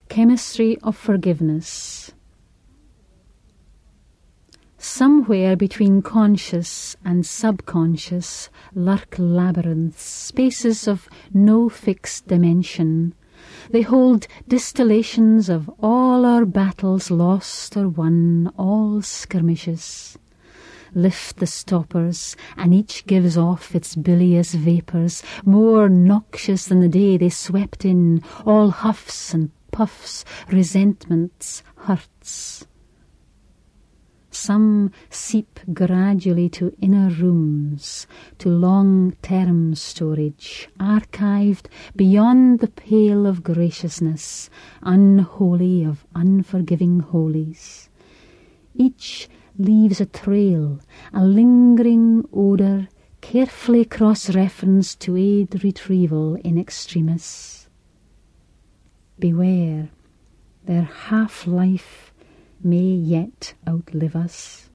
Chemistry of forgiveness. Somewhere between conscious and subconscious lurk labyrinths, spaces of no fixed dimension. They hold distillations of all our battles lost or won, all skirmishes. Lift the stoppers, and each gives off its bilious vapours, more noxious than the day they swept in, all huffs and puffs, resentments, hurts. Some seep gradually to inner rooms, to long-term storage, archived beyond the pale of graciousness, unholy of unforgiving holies. Each leaves a trail, a lingering odour, carefully cross-referenced to aid retrieval in extremis. Beware, their half-life may yet outlive us.